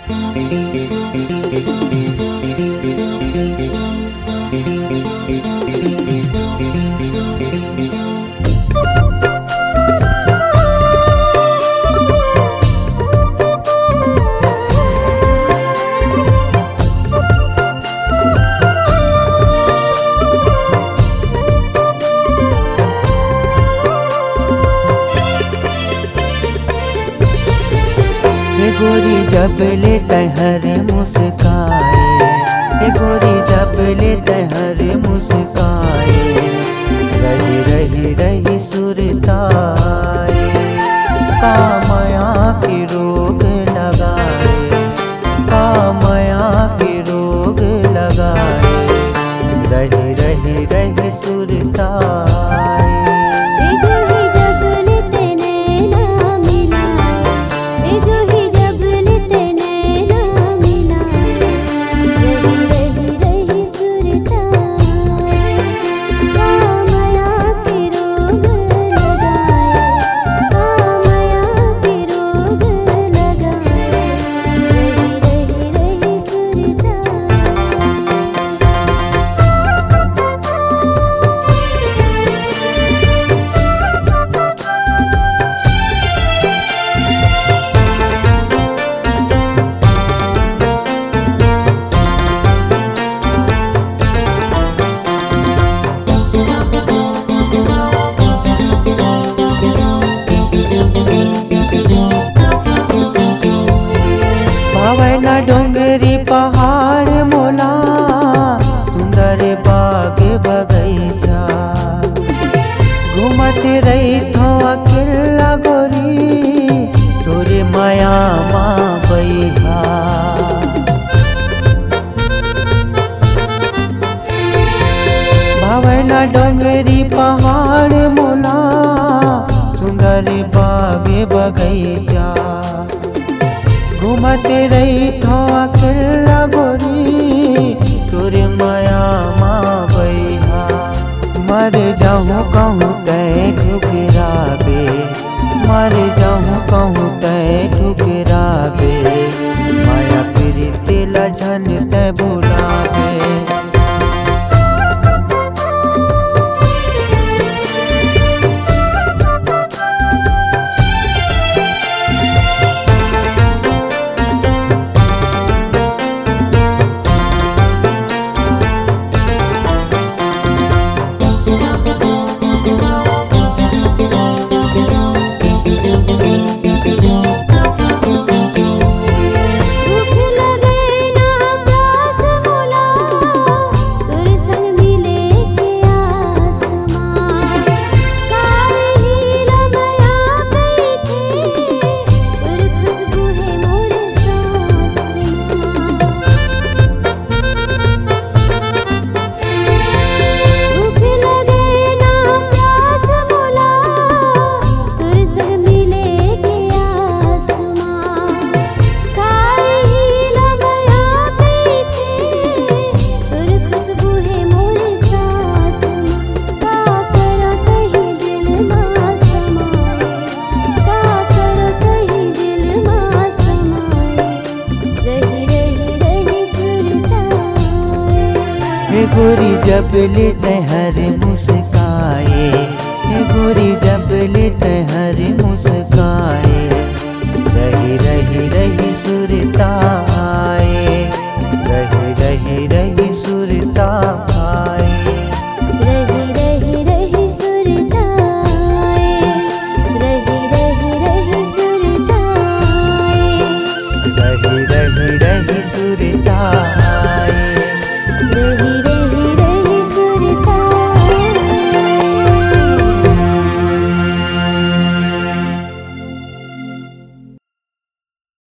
गोरी जब ले तहर मुस्काए, गोरी जब ले तहर मुस्काए, रही रही रही सुरताए, कामया की रोग लगाए, कामया की रोग लगाए, रही रही रही सुरताए। भावना डोंगरी पहाड़ मोला, सुंदर बाग बगैचा, घूमत रही थो अकेला गोरी, तोरे माया माँ बैठा। भावना डोंगरी पहाड़ मोला, सुंदर बाग बगैचा, घूमत रही थो अकेला गोरी, तोरे माया माँ बैहा। मर जाऊँ कहूँ तै ठुकराबे, मर जाऊँ कहूँ तै ठुकराबे, माया प्रीति लझन तै बुलाबे। गोरी जब ले तहर मुस्काए, गोरी जब ले तहर